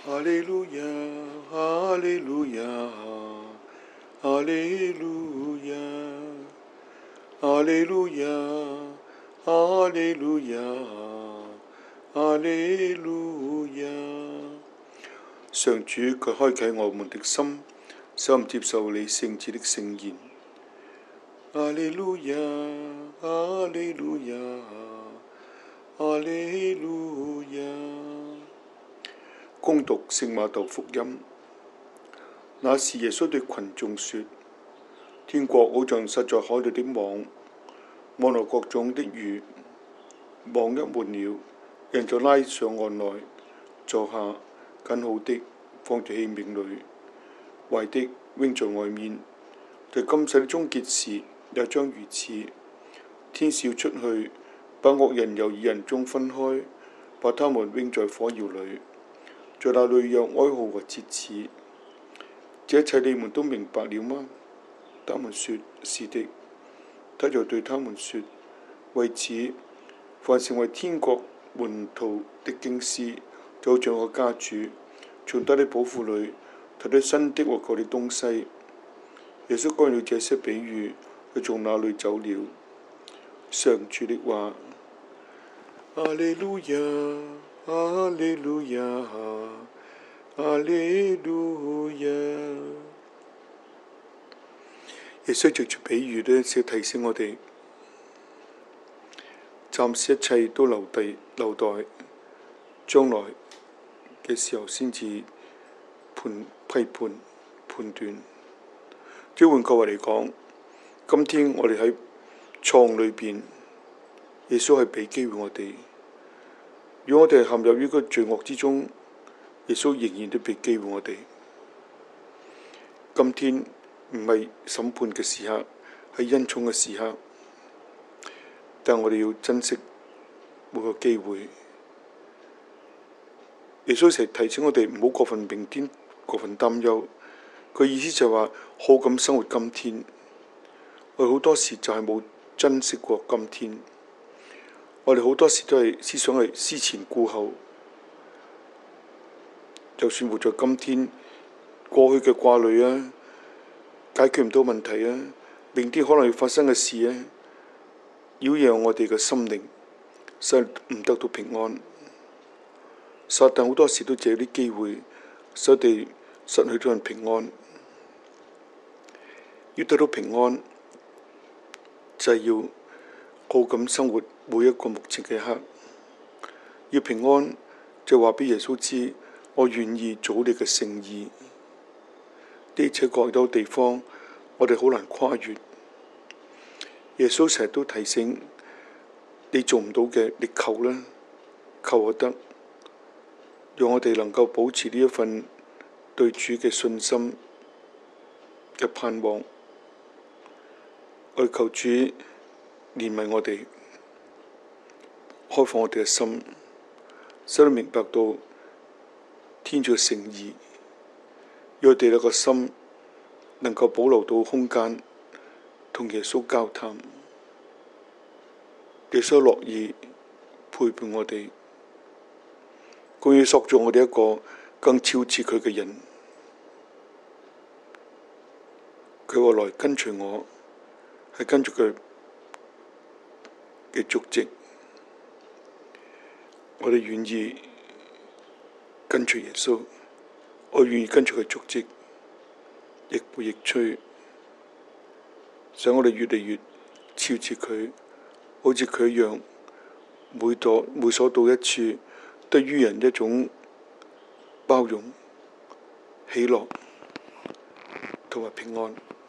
哈利路亞，哈利路亞，哈利路亞，哈利路亞，哈利路亞，哈利路亞。上主，佢開啟我們的心，使我們接受你聖子的聖言。哈利路亞，哈利路亞，哈利路亞。恭讀聖馬竇福音。那時耶穌對群眾說：天國好像撒在海裏的網，網羅各種的魚。網一滿了，人就拉上岸來，坐下，揀好的放在器皿裏，壞的扔在外面。在今世的終結時，也將如此。天使要出去，把惡人由義人中分開，把他們扔在火窯裏。在那裏有哀號和切齒。這一切你們都明白了嗎？他們說：是的。他就對他們說：為此，凡成為天國門徒的經師，就好像個家主，從他的寶庫裏提出新的和舊的東西。耶穌講了這些比喻，就從那裏走了。上主的話。哈利路亞，哈利路亞，哈利路亞。耶穌藉住比喻呢，是提醒我哋，暫時一切都留待將來嘅時候先至批判判斷。即換句話嚟講，今天我哋喺錯誤裏邊，耶穌係俾機會我哋。如果我哋陷入於個罪惡之中，耶穌仍然都俾機會我哋。今天唔係審判嘅時刻，係恩寵嘅時刻，但我哋要珍惜每個機會。耶穌成日提醒我哋唔好過分明天，過分擔憂。佢意思就係話好咁生活今天。我哋好多時就係冇珍惜過今天。我哋好多時都係思想係思前顧後。就算活在今天，過去嘅掛慮啊，解決唔到問題啊，明天可能要發生嘅事啊，擾攘我哋嘅心靈，使唔得到平安。撒旦好多時都借啲機會，使我哋失去咗平安。要得到平安，就係要好咁生活每一個目前嘅一刻。要平安，就話俾耶穌知，我願意做你嘅聖意。呢一切各有地方，我哋好難跨越。耶穌成日都提醒你做唔到嘅，你求啦，求就得。讓我哋能夠保持呢一份對主嘅信心嘅盼望。我哋求主憐憫我哋，開放我哋嘅心，使我哋明白到天主嘅誠意，讓我哋一個心能夠保留到空間，同耶穌交談。耶穌樂意陪伴我哋，佢要塑造我哋一個更超似佢嘅人。佢話來跟隨我，係跟住佢嘅足跡。我哋願意跟隨耶穌，我願意跟隨佢足跡，亦步亦趨，使我哋越嚟越超似佢，好似佢一樣，每所到一處，都於人一種包容、喜樂同埋平安。